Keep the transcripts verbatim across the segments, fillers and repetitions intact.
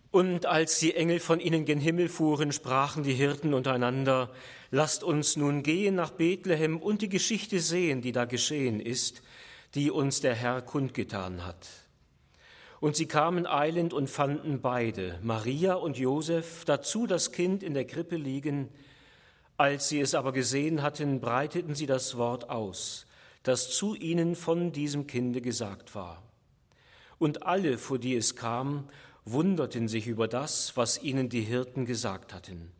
Und als die Engel von ihnen gen Himmel fuhren, sprachen die Hirten untereinander: Lasst uns nun gehen nach Bethlehem und die Geschichte sehen, die da geschehen ist, die uns der Herr kundgetan hat. Und sie kamen eilend und fanden beide, Maria und Josef, dazu das Kind in der Krippe liegen. Als sie es aber gesehen hatten, breiteten sie das Wort aus, das zu ihnen von diesem Kinde gesagt war. Und alle, vor die es kam, wunderten sich über das, was ihnen die Hirten gesagt hatten.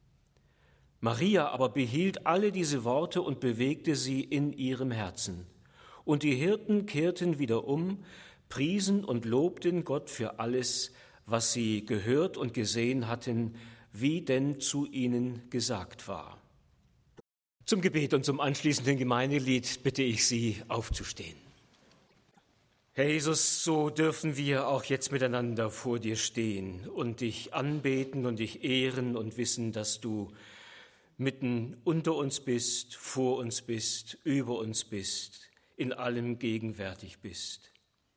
Maria aber behielt alle diese Worte und bewegte sie in ihrem Herzen. Und die Hirten kehrten wieder um, priesen und lobten Gott für alles, was sie gehört und gesehen hatten, wie denn zu ihnen gesagt war. Zum Gebet und zum anschließenden Gemeindelied bitte ich Sie, aufzustehen. Herr Jesus, so dürfen wir auch jetzt miteinander vor dir stehen und dich anbeten und dich ehren und wissen, dass du mitten unter uns bist, vor uns bist, über uns bist, in allem gegenwärtig bist.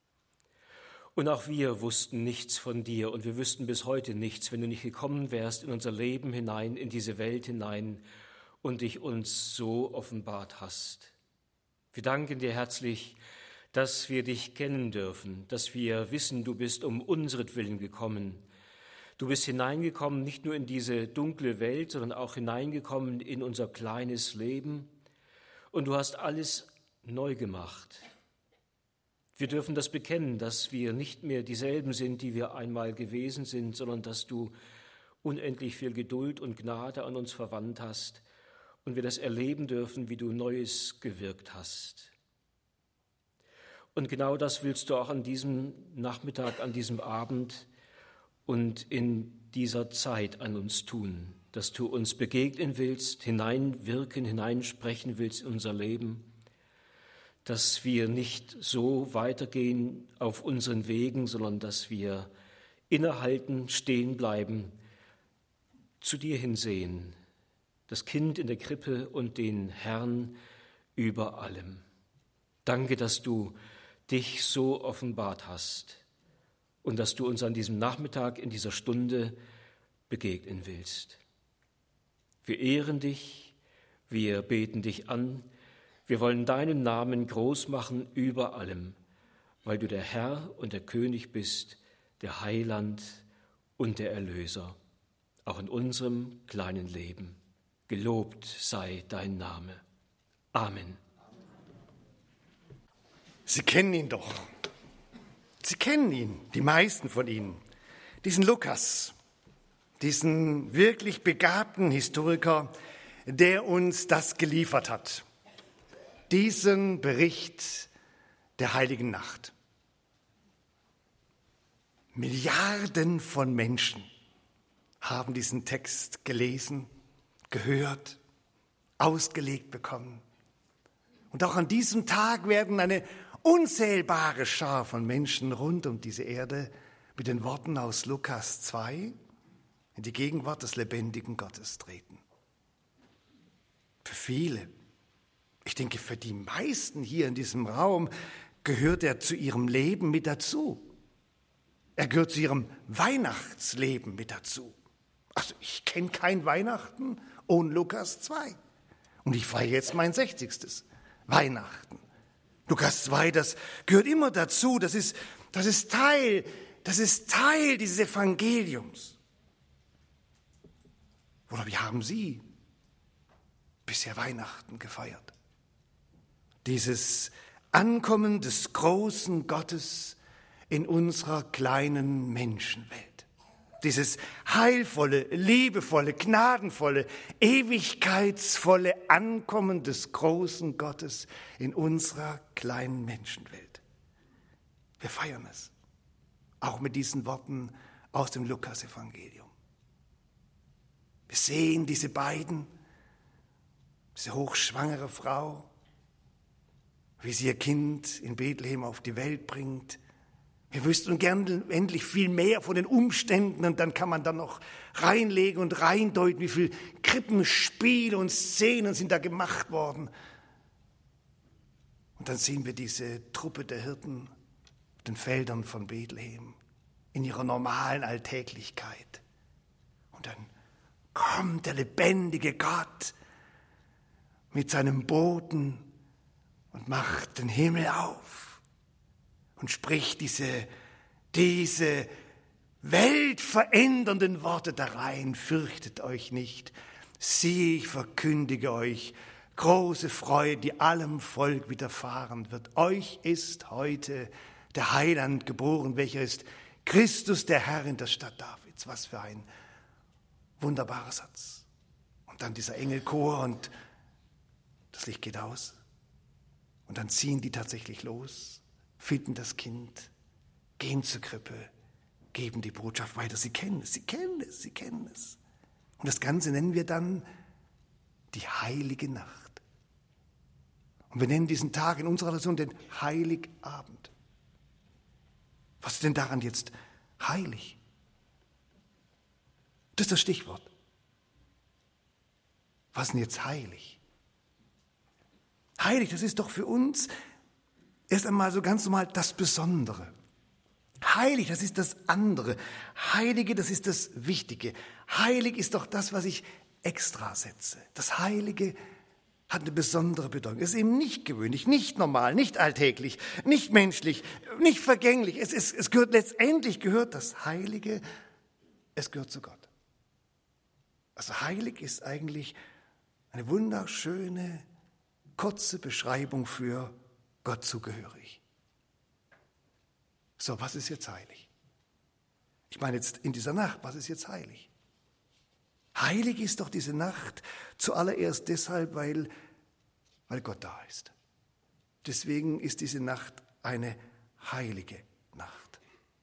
Und auch wir wussten nichts von dir und wir wüssten bis heute nichts, wenn du nicht gekommen wärst in unser Leben hinein, in diese Welt hinein und dich uns so offenbart hast. Wir danken dir herzlich, dass wir dich kennen dürfen, dass wir wissen, du bist um unseretwillen gekommen. Du bist hineingekommen, nicht nur in diese dunkle Welt, sondern auch hineingekommen in unser kleines Leben. Und du hast alles neu gemacht. Wir dürfen das bekennen, dass wir nicht mehr dieselben sind, die wir einmal gewesen sind, sondern dass du unendlich viel Geduld und Gnade an uns verwandt hast und wir das erleben dürfen, wie du Neues gewirkt hast. Und genau das willst du auch an diesem Nachmittag, an diesem Abend und in dieser Zeit an uns tun, dass du uns begegnen willst, hineinwirken, hineinsprechen willst in unser Leben, dass wir nicht so weitergehen auf unseren Wegen, sondern dass wir innehalten, stehen bleiben, zu dir hinsehen, das Kind in der Krippe und den Herrn über allem. Danke, dass du dich so offenbart hast und dass du uns an diesem Nachmittag, in dieser Stunde begegnen willst. Wir ehren dich, wir beten dich an, wir wollen deinen Namen groß machen über allem, weil du der Herr und der König bist, der Heiland und der Erlöser, auch in unserem kleinen Leben. Gelobt sei dein Name. Amen. Sie kennen ihn doch. Sie kennen ihn, die meisten von Ihnen. Diesen Lukas, diesen wirklich begabten Historiker, der uns das geliefert hat. Diesen Bericht der heiligen Nacht. Milliarden von Menschen haben diesen Text gelesen, gehört, ausgelegt bekommen. Und auch an diesem Tag werden eine unzählbare Schar von Menschen rund um diese Erde mit den Worten aus Lukas zwei in die Gegenwart des lebendigen Gottes treten. Für viele, ich denke für die meisten hier in diesem Raum, gehört er zu ihrem Leben mit dazu. Er gehört zu ihrem Weihnachtsleben mit dazu. Also ich kenne kein Weihnachten ohne Lukas zwei. Und ich feiere jetzt mein sechzigstes Weihnachten. Lukas zwei, das gehört immer dazu. Das ist, das ist Teil, das ist Teil dieses Evangeliums. Oder wie haben Sie bisher Weihnachten gefeiert? Dieses Ankommen des großen Gottes in unserer kleinen Menschenwelt. Dieses heilvolle, liebevolle, gnadenvolle, ewigkeitsvolle Ankommen des großen Gottes in unserer kleinen Menschenwelt. Wir feiern es, auch mit diesen Worten aus dem Lukas-Evangelium. Wir sehen diese beiden, diese hochschwangere Frau, wie sie ihr Kind in Bethlehem auf die Welt bringt. Wir wüssten gern endlich viel mehr von den Umständen und dann kann man dann noch reinlegen und reindeuten, wie viel Krippenspiele und Szenen sind da gemacht worden. Und dann sehen wir diese Truppe der Hirten auf den Feldern von Bethlehem in ihrer normalen Alltäglichkeit. Und dann kommt der lebendige Gott mit seinem Boten und macht den Himmel auf und spricht diese, diese weltverändernden Worte da rein. Fürchtet euch nicht, siehe, ich verkündige euch große Freude, die allem Volk widerfahren wird. Euch ist heute der Heiland geboren, welcher ist Christus, der Herr in der Stadt Davids. Was für ein wunderbarer Satz. Und dann dieser Engelchor und das Licht geht aus. Und dann ziehen die tatsächlich los, finden das Kind, gehen zur Krippe, geben die Botschaft weiter. Sie kennen es, sie kennen es, sie kennen es. Und das Ganze nennen wir dann die heilige Nacht. Und wir nennen diesen Tag in unserer Nation den Heiligabend. Was ist denn daran jetzt heilig? Das ist das Stichwort. Was ist denn jetzt heilig? Heilig, das ist doch für uns erst einmal so ganz normal das Besondere. Heilig, das ist das andere. Heilige, das ist das Wichtige. Heilig ist doch das, was ich extra setze. Das Heilige hat eine besondere Bedeutung. Es ist eben nicht gewöhnlich, nicht normal, nicht alltäglich, nicht menschlich, nicht vergänglich. Es, ist, es gehört letztendlich gehört das Heilige, es gehört zu Gott. Also heilig ist eigentlich eine wunderschöne, kurze Beschreibung für Gott zugehörig. So, was ist jetzt heilig? Ich meine jetzt in dieser Nacht, was ist jetzt heilig? Heilig ist doch diese Nacht zuallererst deshalb, weil, weil Gott da ist. Deswegen ist diese Nacht eine heilige Nacht.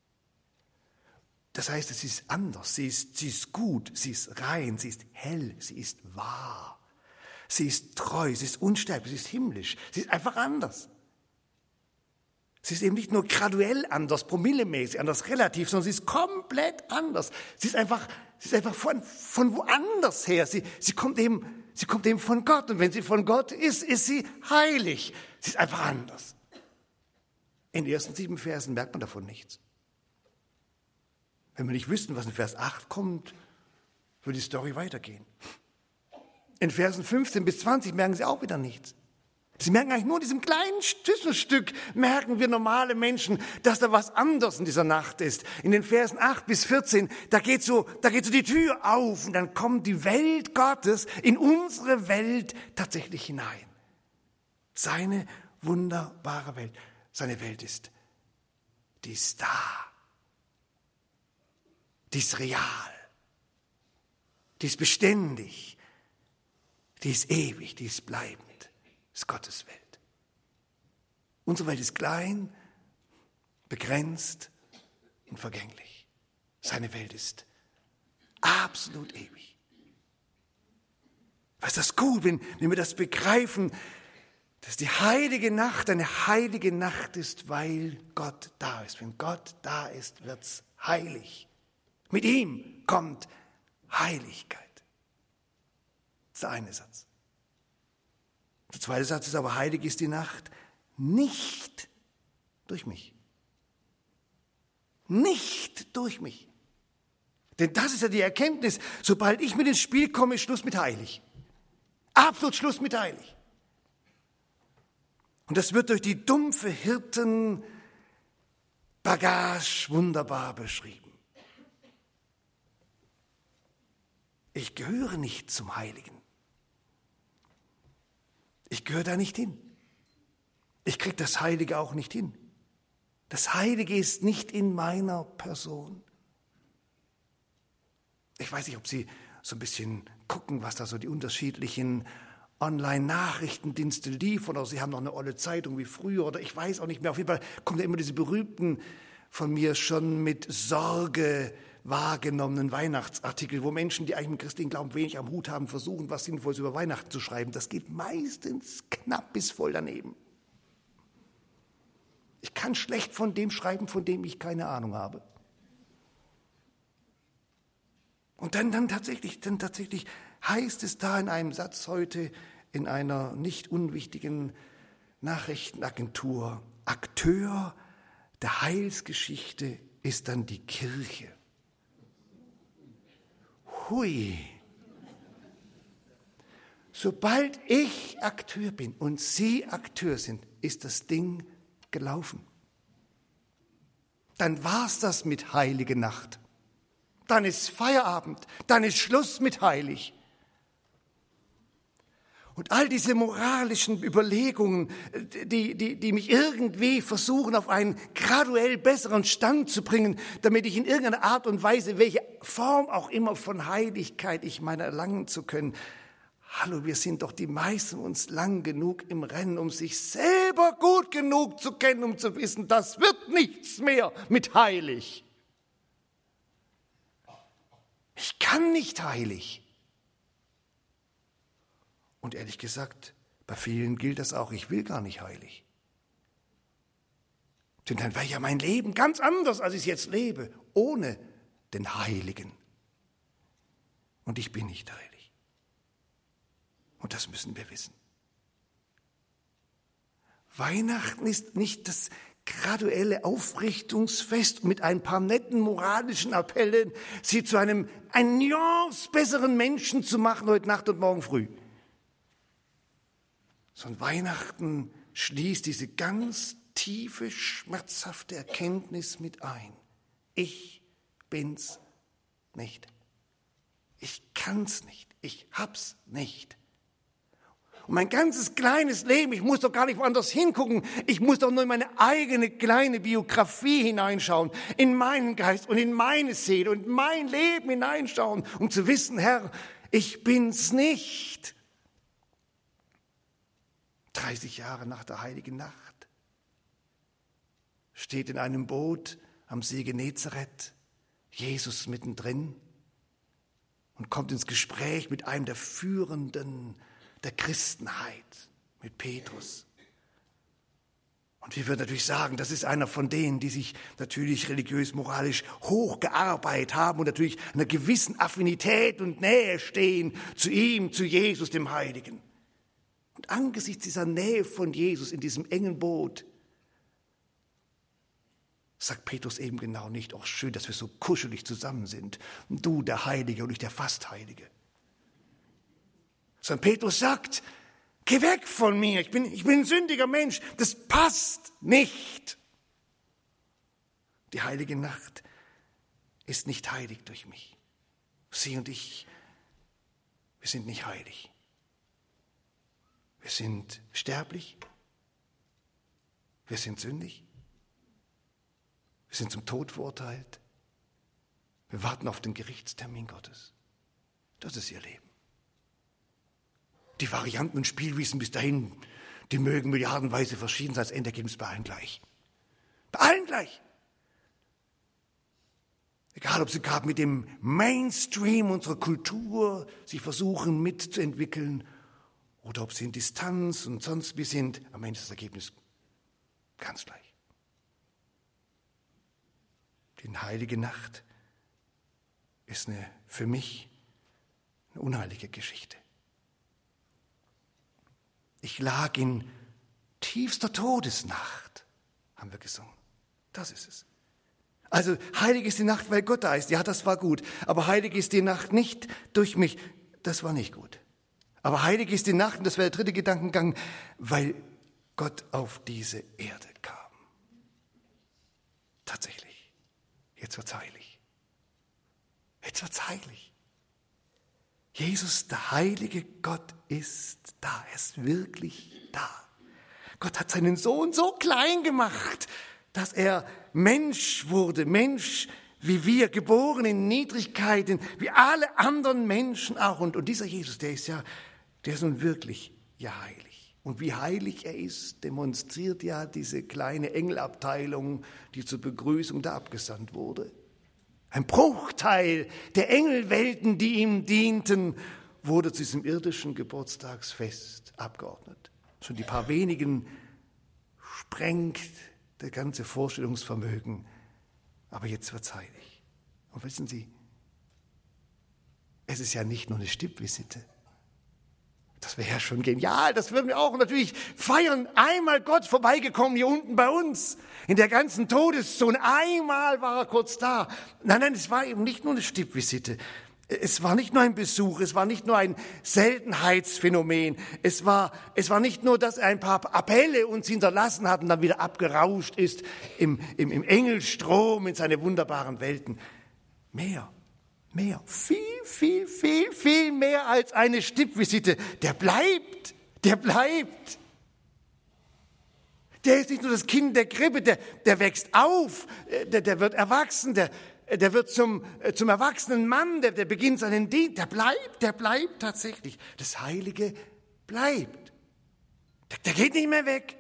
Das heißt, es ist anders, sie ist, sie ist gut, sie ist rein, sie ist hell, sie ist wahr. Sie ist treu, sie ist unsterblich, sie ist himmlisch, sie ist einfach anders. Sie ist eben nicht nur graduell anders, promillemäßig anders, relativ, sondern sie ist komplett anders. Sie ist einfach, sie ist einfach von, von woanders her. Sie, sie, kommt eben, sie kommt eben von Gott. Und wenn sie von Gott ist, ist sie heilig. Sie ist einfach anders. In den ersten sieben Versen merkt man davon nichts. Wenn wir nicht wüssten, was in Vers acht kommt, würde die Story weitergehen. In Versen fünfzehn bis zwanzig merken sie auch wieder nichts. Sie merken eigentlich nur in diesem kleinen Schlüsselstück, merken wir normale Menschen, dass da was anderes in dieser Nacht ist. In den Versen acht bis vierzehn, da geht so, da geht so die Tür auf und dann kommt die Welt Gottes in unsere Welt tatsächlich hinein. Seine wunderbare Welt. Seine Welt ist, die ist da. Die ist real. Die ist beständig. Die ist ewig, die ist bleibend. Das ist Gottes Welt. Unsere Welt ist klein, begrenzt und vergänglich. Seine Welt ist absolut ewig. Was ist das gut, wenn, wenn wir das begreifen, dass die heilige Nacht eine heilige Nacht ist, weil Gott da ist. Wenn Gott da ist, wird's heilig. Mit ihm kommt Heiligkeit. Das ist der eine Satz. Der zweite Satz ist aber, heilig ist die Nacht nicht durch mich. Nicht durch mich. Denn das ist ja die Erkenntnis, sobald ich mit ins Spiel komme, ist Schluss mit heilig. Absolut Schluss mit heilig. Und das wird durch die dumpfe Hirtenbagage wunderbar beschrieben. Ich gehöre nicht zum Heiligen. Ich gehöre da nicht hin. Ich kriege das Heilige auch nicht hin. Das Heilige ist nicht in meiner Person. Ich weiß nicht, ob Sie so ein bisschen gucken, was da so die unterschiedlichen Online-Nachrichtendienste liefern, oder Sie haben noch eine olle Zeitung wie früher, oder ich weiß auch nicht mehr. Auf jeden Fall kommen da immer diese berühmten, von mir schon mit Sorge wahrgenommenen Weihnachtsartikel, wo Menschen, die eigentlich mit christlichen Glauben wenig am Hut haben, versuchen, was Sinnvolles über Weihnachten zu schreiben. Das geht meistens knapp bis voll daneben. Ich kann schlecht von dem schreiben, von dem ich keine Ahnung habe. Und dann, dann, tatsächlich, dann tatsächlich heißt es da in einem Satz heute in einer nicht unwichtigen Nachrichtenagentur, Akteur der Heilsgeschichte ist dann die Kirche. Hui. Sobald ich Akteur bin und Sie Akteur sind, ist das Ding gelaufen. Dann war's das mit Heilige Nacht. Dann ist Feierabend, dann ist Schluss mit heilig. Und all diese moralischen Überlegungen, die, die, die mich irgendwie versuchen, auf einen graduell besseren Stand zu bringen, damit ich in irgendeiner Art und Weise, welche Form auch immer von Heiligkeit ich meine erlangen zu können. Hallo, wir sind doch die meisten uns lang genug im Rennen, um sich selber gut genug zu kennen, um zu wissen, das wird nichts mehr mit heilig. Ich kann nicht heilig. Und ehrlich gesagt, bei vielen gilt das auch, ich will gar nicht heilig. Denn dann wäre ja mein Leben ganz anders, als ich es jetzt lebe, ohne den Heiligen. Und ich bin nicht heilig. Und das müssen wir wissen. Weihnachten ist nicht das graduelle Aufrichtungsfest mit ein paar netten moralischen Appellen, sie zu einem ein Nuance besseren Menschen zu machen heute Nacht und morgen früh. Sondern Weihnachten schließt diese ganz tiefe, schmerzhafte Erkenntnis mit ein. Ich bin's nicht. Ich kann's nicht. Ich hab's nicht. Und mein ganzes kleines Leben, ich muss doch gar nicht woanders hingucken, ich muss doch nur in meine eigene kleine Biografie hineinschauen, in meinen Geist und in meine Seele und in mein Leben hineinschauen, um zu wissen, Herr, ich bin's nicht. dreißig Jahre nach der Heiligen Nacht steht in einem Boot am See Genezareth Jesus mittendrin und kommt ins Gespräch mit einem der Führenden der Christenheit, mit Petrus. Und wir würden natürlich sagen, das ist einer von denen, die sich natürlich religiös-moralisch hochgearbeitet haben und natürlich einer gewissen Affinität und Nähe stehen zu ihm, zu Jesus, dem Heiligen. Und angesichts dieser Nähe von Jesus in diesem engen Boot sagt Petrus eben genau nicht, auch schön, dass wir so kuschelig zusammen sind. Du, der Heilige und ich, der fast Heilige. Sondern Petrus sagt, geh weg von mir, ich bin, ich bin ein sündiger Mensch, das passt nicht. Die heilige Nacht ist nicht heilig durch mich. Sie und ich, wir sind nicht heilig. Wir sind sterblich, wir sind sündig, wir sind zum Tod verurteilt, wir warten auf den Gerichtstermin Gottes. Das ist ihr Leben. Die Varianten und Spielwiesen bis dahin, die mögen milliardenweise verschieden sein, das Endergebnis bei allen gleich. Bei allen gleich. Egal, ob sie gerade mit dem Mainstream unserer Kultur sich versuchen mitzuentwickeln oder ob sie in Distanz und sonst wie sind, am Ende ist das Ergebnis ganz gleich. Die heilige Nacht ist eine, für mich eine unheilige Geschichte. Ich lag in tiefster Todesnacht, haben wir gesungen. Das ist es. Also heilig ist die Nacht, weil Gott da ist. Ja, das war gut. Aber heilig ist die Nacht nicht durch mich. Das war nicht gut. Aber heilig ist die Nacht, und das wäre der dritte Gedankengang, weil Gott auf diese Erde kam. Tatsächlich. Jetzt wird's heilig. Jetzt wird's heilig. Jesus, der heilige Gott, ist da. Er ist wirklich da. Gott hat seinen Sohn so klein gemacht, dass er Mensch wurde. Mensch wie wir, geboren in Niedrigkeiten, wie alle anderen Menschen auch. Und, und dieser Jesus, der ist ja, der ist nun wirklich ja heilig. Und wie heilig er ist, demonstriert ja diese kleine Engelabteilung, die zur Begrüßung da abgesandt wurde. Ein Bruchteil der Engelwelten, die ihm dienten, wurde zu diesem irdischen Geburtstagsfest abgeordnet. Schon die paar wenigen sprengt das ganze Vorstellungsvermögen. Aber jetzt wird's heilig. Und wissen Sie, es ist ja nicht nur eine Stippvisite. Das wäre ja schon genial, das würden wir auch natürlich feiern. Einmal Gott vorbeigekommen hier unten bei uns, in der ganzen Todeszone. Einmal war er kurz da. Nein, nein, es war eben nicht nur eine Stippvisite. Es war nicht nur ein Besuch, es war nicht nur ein Seltenheitsphänomen. Es war, es war nicht nur, dass er ein paar Appelle uns hinterlassen hat und dann wieder abgerauscht ist im, im, im Engelstrom in seine wunderbaren Welten. Mehr. Mehr, viel, viel, viel, viel mehr als eine Stippvisite. Der bleibt, der bleibt. Der ist nicht nur das Kind der Krippe, der, der wächst auf, der, der wird erwachsen, der, der wird zum, zum erwachsenen Mann, der, der beginnt seinen Dienst. Der bleibt, der bleibt tatsächlich. Das Heilige bleibt. Der, der geht nicht mehr weg.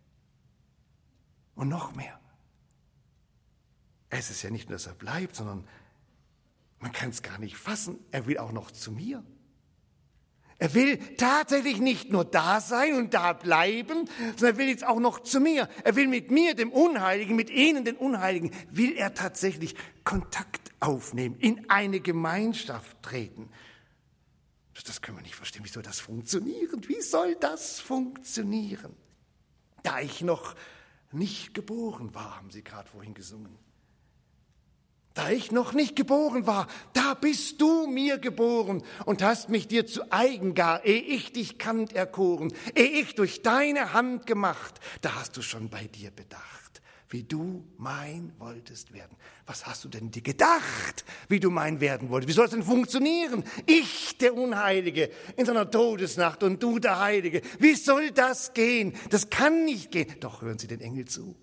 Und noch mehr. Es ist ja nicht nur, dass er bleibt, sondern man kann es gar nicht fassen. Er will auch noch zu mir. Er will tatsächlich nicht nur da sein und da bleiben, sondern er will jetzt auch noch zu mir. Er will mit mir, dem Unheiligen, mit ihnen, den Unheiligen, will er tatsächlich Kontakt aufnehmen, in eine Gemeinschaft treten. Das können wir nicht verstehen. Wie soll das funktionieren? Wie soll das funktionieren? Da ich noch nicht geboren war, haben Sie gerade vorhin gesungen. Da ich noch nicht geboren war, da bist du mir geboren und hast mich dir zu eigen gar, ehe ich dich kannt erkoren, ehe ich durch deine Hand gemacht, da hast du schon bei dir bedacht, wie du mein wolltest werden. Was hast du denn dir gedacht, wie du mein werden wolltest? Wie soll es denn funktionieren? Ich, der Unheilige, in seiner Todesnacht und du, der Heilige. Wie soll das gehen? Das kann nicht gehen. Doch, hören Sie den Engel zu.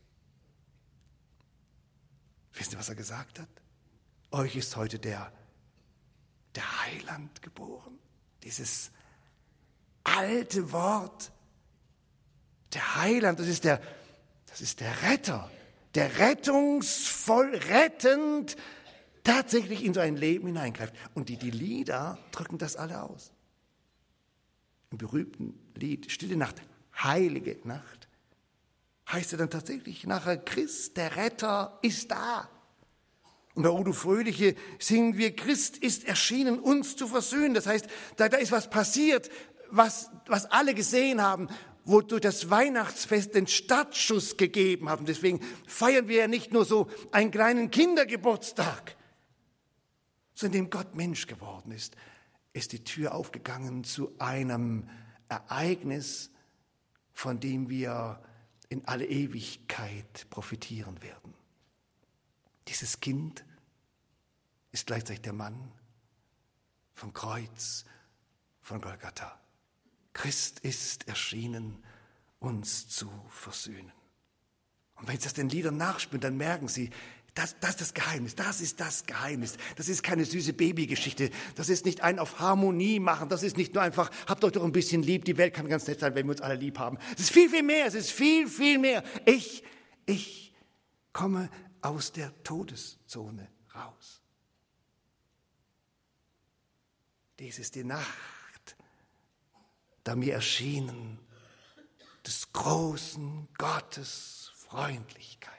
Wisst ihr, was er gesagt hat? Euch ist heute der, der Heiland geboren. Dieses alte Wort, der Heiland, das ist der, das ist der Retter, der rettungsvoll, rettend tatsächlich in so ein Leben hineingreift. Und die, die Lieder drücken das alle aus. Im berühmten Lied Stille Nacht, Heilige Nacht, heißt er dann tatsächlich nachher, Christ, der Retter, ist da. Und bei Udo Fröhliche singen wir, Christ ist erschienen, uns zu versöhnen. Das heißt, da, da ist was passiert, was, was alle gesehen haben, wo durch das Weihnachtsfest den Startschuss gegeben haben. Deswegen feiern wir ja nicht nur so einen kleinen Kindergeburtstag, sondern indem Gott Mensch geworden ist, ist die Tür aufgegangen zu einem Ereignis, von dem wir in alle Ewigkeit profitieren werden. Dieses Kind ist gleichzeitig der Mann vom Kreuz von Golgatha. Christ ist erschienen, uns zu versöhnen. Und wenn Sie das den Liedern nachspüren, dann merken Sie, das, das ist das Geheimnis, das ist das Geheimnis. Das ist keine süße Babygeschichte, das ist nicht ein auf Harmonie machen, das ist nicht nur einfach, habt euch doch ein bisschen lieb, die Welt kann ganz nett sein, wenn wir uns alle lieb haben. Es ist viel, viel mehr, es ist viel, viel mehr. Ich, ich komme aus der Todeszone raus. Dies ist die Nacht, da mir erschienen des großen Gottes Freundlichkeit.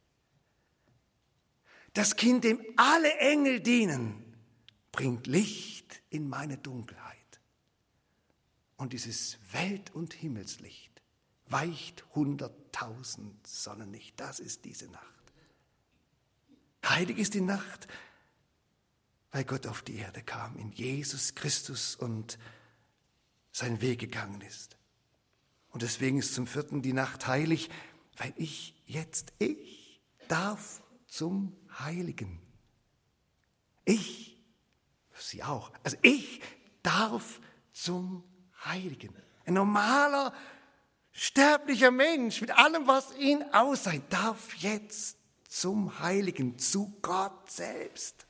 Das Kind, dem alle Engel dienen, bringt Licht in meine Dunkelheit. Und dieses Welt- und Himmelslicht weicht hunderttausend Sonnen nicht. Das ist diese Nacht. Heilig ist die Nacht, weil Gott auf die Erde kam, in Jesus Christus und seinen Weg gegangen ist. Und deswegen ist zum vierten die Nacht heilig, weil ich jetzt, ich darf zum Heiligen. Ich, Sie auch, also ich darf zum Heiligen. Ein normaler, sterblicher Mensch mit allem, was ihn auszeichnet, darf jetzt zum Heiligen, zu Gott selbst.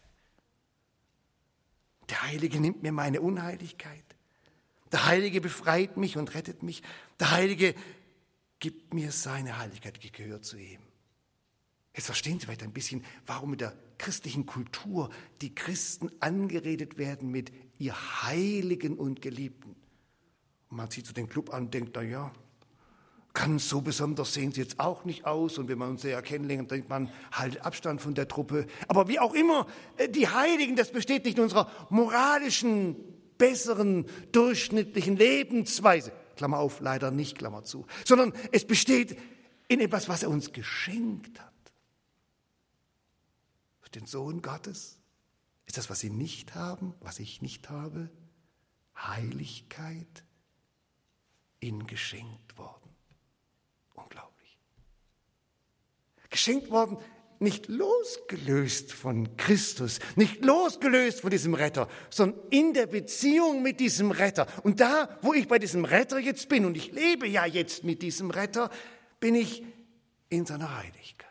Der Heilige nimmt mir meine Unheiligkeit. Der Heilige befreit mich und rettet mich. Der Heilige gibt mir seine Heiligkeit, die gehört zu ihm. Jetzt verstehen Sie vielleicht ein bisschen, warum in der christlichen Kultur die Christen angeredet werden mit ihr Heiligen und Geliebten. Und man sieht so den Club an und denkt, na ja, ganz so besonders sehen sie jetzt auch nicht aus. Und wenn man uns sehr kennenlernt, denkt man, halt Abstand von der Truppe. Aber wie auch immer, die Heiligen, das besteht nicht in unserer moralischen besseren, durchschnittlichen Lebensweise, Klammer auf, leider nicht, Klammer zu, sondern es besteht in etwas, was er uns geschenkt hat. Für den Sohn Gottes ist das, was sie nicht haben, was ich nicht habe, Heiligkeit, ihnen geschenkt worden. Unglaublich. Geschenkt worden, nicht losgelöst von Christus, nicht losgelöst von diesem Retter, sondern in der Beziehung mit diesem Retter. Und da, wo ich bei diesem Retter jetzt bin, und ich lebe ja jetzt mit diesem Retter, bin ich in seiner Heiligkeit.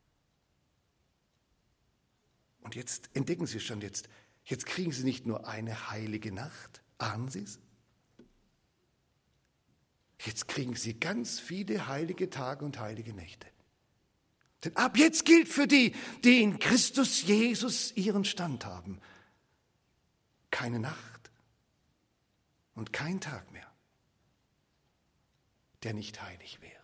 Und jetzt entdecken Sie schon, jetzt, jetzt kriegen Sie nicht nur eine heilige Nacht, ahnen Sie es? Jetzt kriegen Sie ganz viele heilige Tage und heilige Nächte. Denn ab jetzt gilt für die, die in Christus Jesus ihren Stand haben, keine Nacht und kein Tag mehr, der nicht heilig wäre,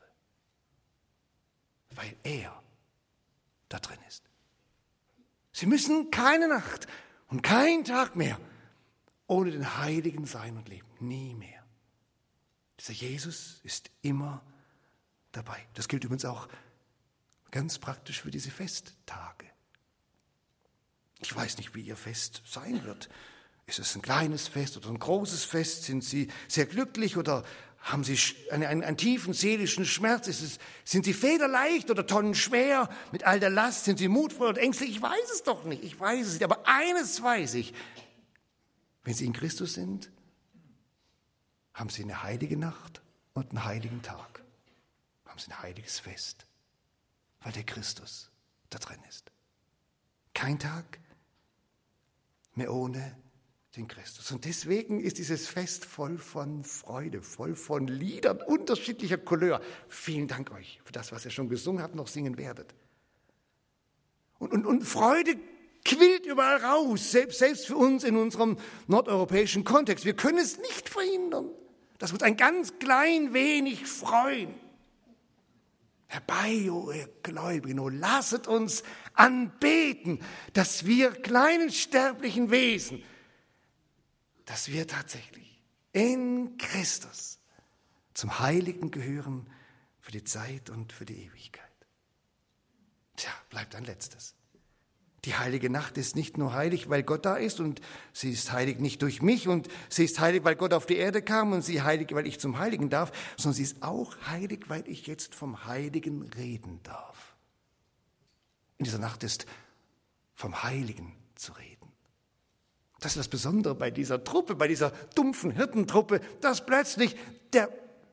weil er da drin ist. Sie müssen keine Nacht und keinen Tag mehr ohne den Heiligen sein und leben, nie mehr. Dieser Jesus ist immer dabei. Das gilt übrigens auch ganz praktisch für diese Festtage. Ich weiß nicht, wie Ihr Fest sein wird. Ist es ein kleines Fest oder ein großes Fest? Sind Sie sehr glücklich oder haben Sie einen, einen, einen tiefen seelischen Schmerz? Ist es, sind Sie federleicht oder tonnenschwer mit all der Last? Sind Sie mutvoll oder ängstlich? Ich weiß es doch nicht. Ich weiß es nicht. Aber eines weiß ich. Wenn Sie in Christus sind, haben Sie eine heilige Nacht und einen heiligen Tag. Haben Sie ein heiliges Fest. Weil der Christus da drin ist. Kein Tag mehr ohne den Christus. Und deswegen ist dieses Fest voll von Freude, voll von Liedern unterschiedlicher Couleur. Vielen Dank euch für das, was ihr schon gesungen habt, noch singen werdet. Und, und, und Freude quillt überall raus, selbst, selbst für uns in unserem nordeuropäischen Kontext. Wir können es nicht verhindern, dass wir uns ein ganz klein wenig freuen. Herbei, o ihr Gläubigen, o lasset uns anbeten, dass wir kleinen sterblichen Wesen, dass wir tatsächlich in Christus zum Heiligen gehören für die Zeit und für die Ewigkeit. Tja, bleibt ein letztes. Die heilige Nacht ist nicht nur heilig, weil Gott da ist und sie ist heilig nicht durch mich und sie ist heilig, weil Gott auf die Erde kam und sie ist heilig, weil ich zum Heiligen darf, sondern sie ist auch heilig, weil ich jetzt vom Heiligen reden darf. In dieser Nacht ist vom Heiligen zu reden. Das ist das Besondere bei dieser Truppe, bei dieser dumpfen Hirtentruppe, dass plötzlich der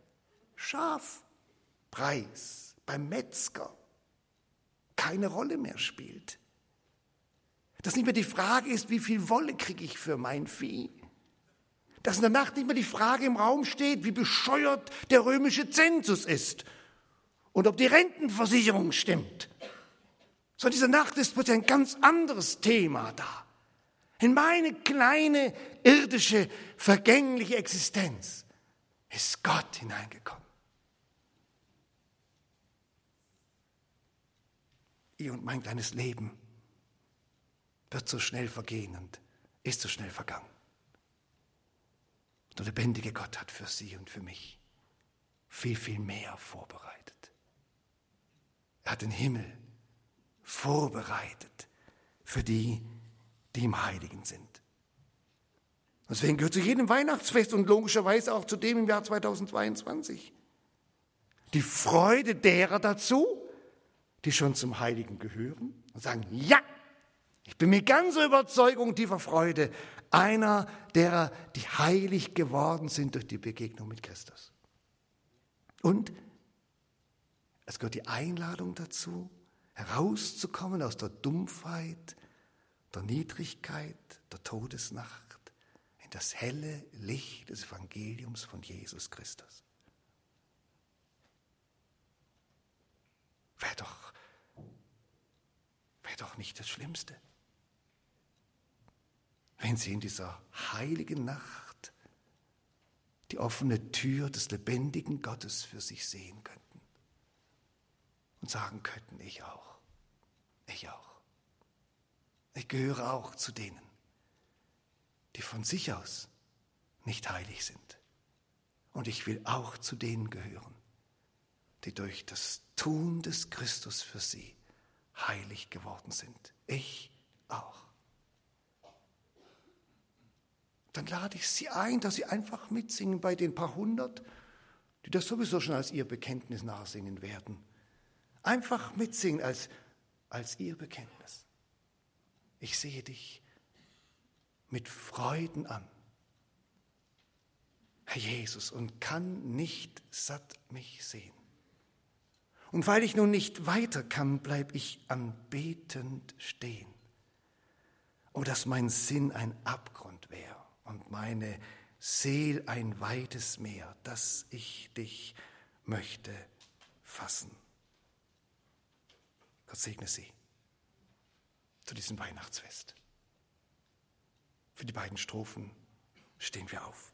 Schafpreis beim Metzger keine Rolle mehr spielt. Dass nicht mehr die Frage ist, wie viel Wolle kriege ich für mein Vieh. Dass in der Nacht nicht mehr die Frage im Raum steht, wie bescheuert der römische Zensus ist und ob die Rentenversicherung stimmt. Sondern diese Nacht ist plötzlich ein ganz anderes Thema da. In meine kleine, irdische, vergängliche Existenz ist Gott hineingekommen. Ihr und mein kleines Leben wird so schnell vergehen und ist so schnell vergangen. Der lebendige Gott hat für Sie und für mich viel, viel mehr vorbereitet. Er hat den Himmel vorbereitet für die, die im Heiligen sind. Deswegen gehört zu jedem Weihnachtsfest und logischerweise auch zu dem im Jahr zweitausendzweiundzwanzig die Freude derer dazu, die schon zum Heiligen gehören und sagen, ja, ich bin mir ganz Überzeugung tiefer Freude, einer derer, die heilig geworden sind durch die Begegnung mit Christus. Und es gehört die Einladung dazu, herauszukommen aus der Dumpfheit, der Niedrigkeit, der Todesnacht, in das helle Licht des Evangeliums von Jesus Christus. Wäre doch, wäre doch nicht das Schlimmste, wenn Sie in dieser heiligen Nacht die offene Tür des lebendigen Gottes für sich sehen könnten und sagen könnten, ich auch, ich auch. Ich gehöre auch zu denen, die von sich aus nicht heilig sind. Und ich will auch zu denen gehören, die durch das Tun des Christus für sie heilig geworden sind. Ich auch. Dann lade ich Sie ein, dass Sie einfach mitsingen bei den paar hundert, die das sowieso schon als ihr Bekenntnis nachsingen werden. Einfach mitsingen als, als ihr Bekenntnis. Ich sehe dich mit Freuden an, Herr Jesus, und kann nicht satt mich sehen. Und weil ich nun nicht weiter kann, bleib ich anbetend stehen. Oh, dass mein Sinn ein Abgrund wäre und meine Seel ein weites Meer, dass ich dich möchte fassen. Gott segne Sie zu diesem Weihnachtsfest. Für die beiden Strophen stehen wir auf.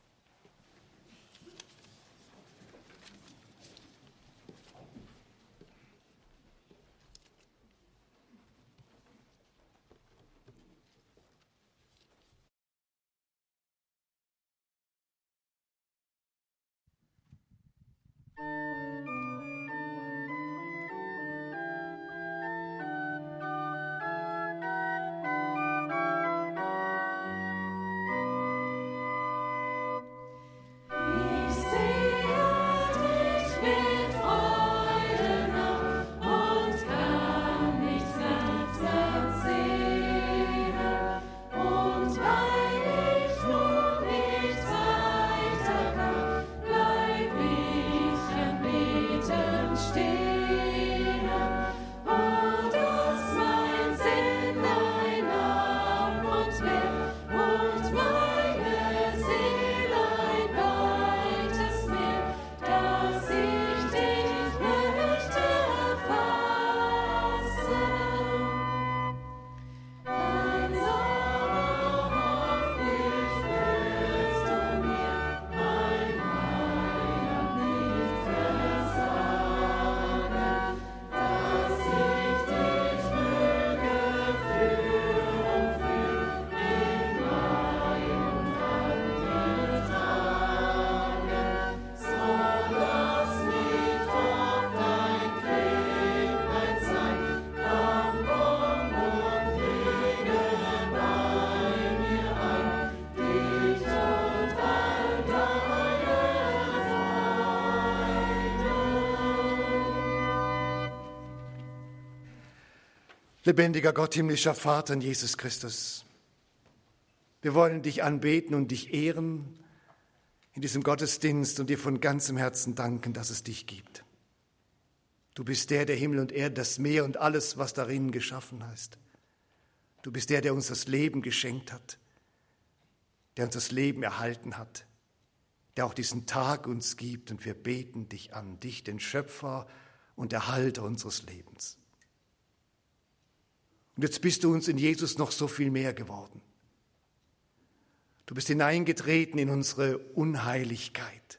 Lebendiger Gott, himmlischer Vater in Jesus Christus, wir wollen dich anbeten und dich ehren in diesem Gottesdienst und dir von ganzem Herzen danken, dass es dich gibt. Du bist der, der Himmel und Erde, das Meer und alles, was darin geschaffen hast. Du bist der, der uns das Leben geschenkt hat, der uns das Leben erhalten hat, der auch diesen Tag uns gibt, und wir beten dich an, dich, den Schöpfer und Erhalter unseres Lebens. Und jetzt bist du uns in Jesus noch so viel mehr geworden. Du bist hineingetreten in unsere Unheiligkeit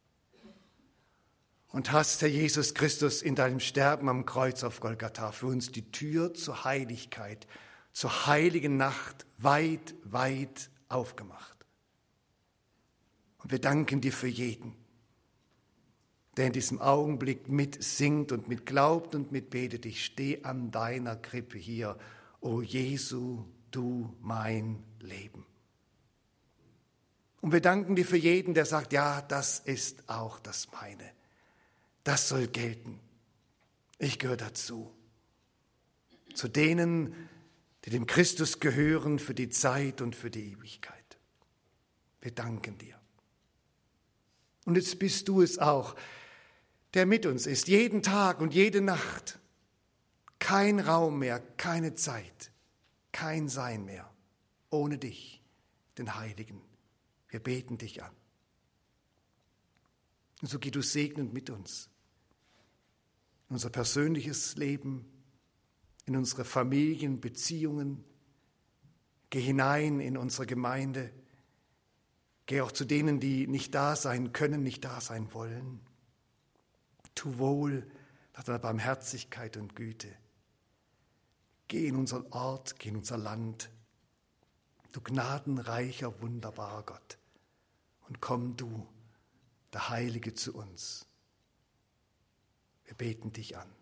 und hast, Herr Jesus Christus, in deinem Sterben am Kreuz auf Golgatha für uns die Tür zur Heiligkeit, zur heiligen Nacht weit, weit aufgemacht. Und wir danken dir für jeden, der in diesem Augenblick mitsingt und mitglaubt und mitbetet. Ich stehe an deiner Krippe hier, o Jesu, du mein Leben. Und wir danken dir für jeden, der sagt, ja, das ist auch das meine. Das soll gelten. Ich gehöre dazu. Zu denen, die dem Christus gehören für die Zeit und für die Ewigkeit. Wir danken dir. Und jetzt bist du es auch, der mit uns ist, jeden Tag und jede Nacht. Kein Raum mehr, keine Zeit, kein Sein mehr, ohne dich, den Heiligen. Wir beten dich an. Und so geh du segnend mit uns in unser persönliches Leben, in unsere Familienbeziehungen. Geh hinein in unsere Gemeinde. Geh auch zu denen, die nicht da sein können, nicht da sein wollen. Tu wohl nach deiner Barmherzigkeit und Güte. Geh in unseren Ort, geh in unser Land. Du gnadenreicher, wunderbarer Gott. und komm du, der Heilige, zu uns. Wir beten dich an.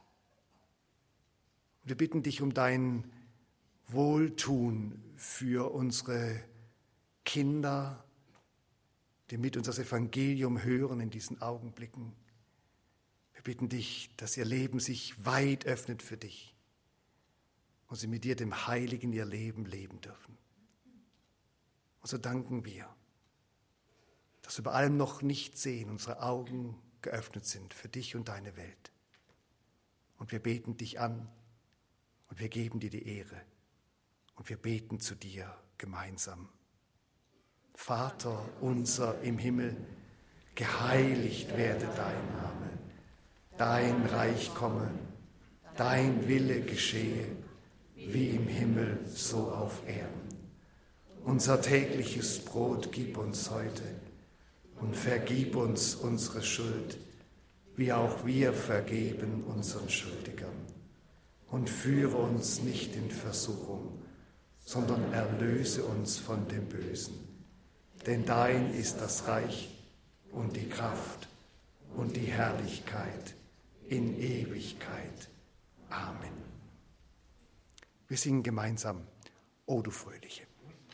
Und wir bitten dich um dein Wohltun für unsere Kinder, die mit uns das Evangelium hören in diesen Augenblicken. Wir bitten dich, dass ihr Leben sich weit öffnet für dich und sie mit dir, dem Heiligen, ihr Leben leben dürfen. Und so danken wir, dass wir bei allem noch nicht sehen, unsere Augen geöffnet sind für dich und deine Welt. Und wir beten dich an und wir geben dir die Ehre und wir beten zu dir gemeinsam. Vater unser im Himmel, geheiligt werde dein Name, dein Reich komme, dein Wille geschehe, wie im Himmel, so auf Erden. Unser tägliches Brot gib uns heute und vergib uns unsere Schuld, wie auch wir vergeben unseren Schuldigern. Und führe uns nicht in Versuchung, sondern erlöse uns von dem Bösen. Denn dein ist das Reich und die Kraft und die Herrlichkeit in Ewigkeit. Amen. Wir singen gemeinsam O du Fröhliche.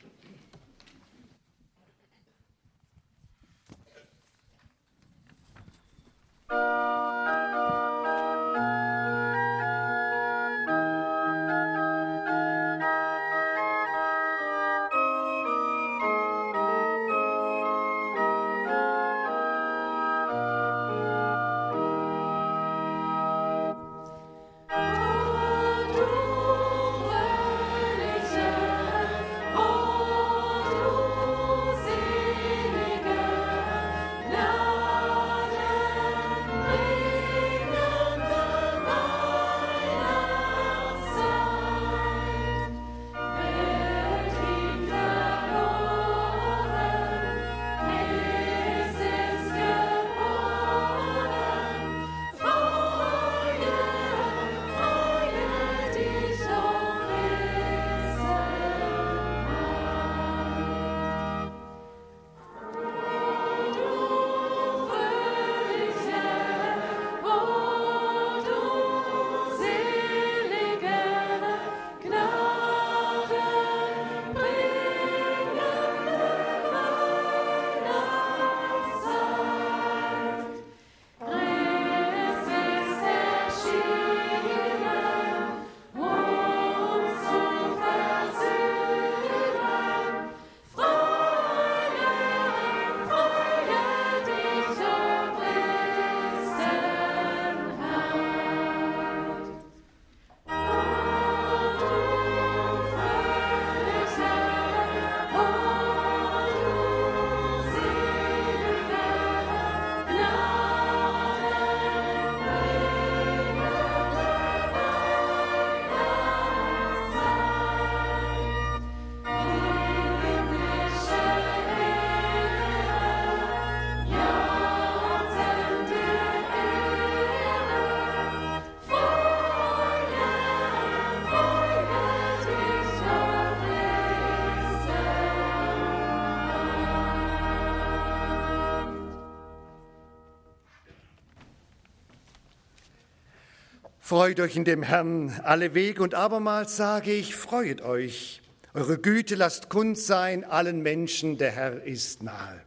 Freut euch in dem Herrn alle Wege und abermals sage ich, freuet euch. Eure Güte lasst kund sein allen Menschen, der Herr ist nahe.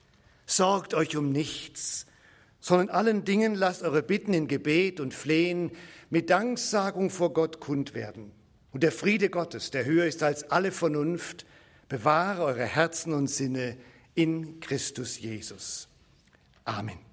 Sorgt euch um nichts, sondern allen Dingen lasst eure Bitten in Gebet und Flehen mit Danksagung vor Gott kund werden. Und der Friede Gottes, der höher ist als alle Vernunft, bewahre eure Herzen und Sinne in Christus Jesus. Amen.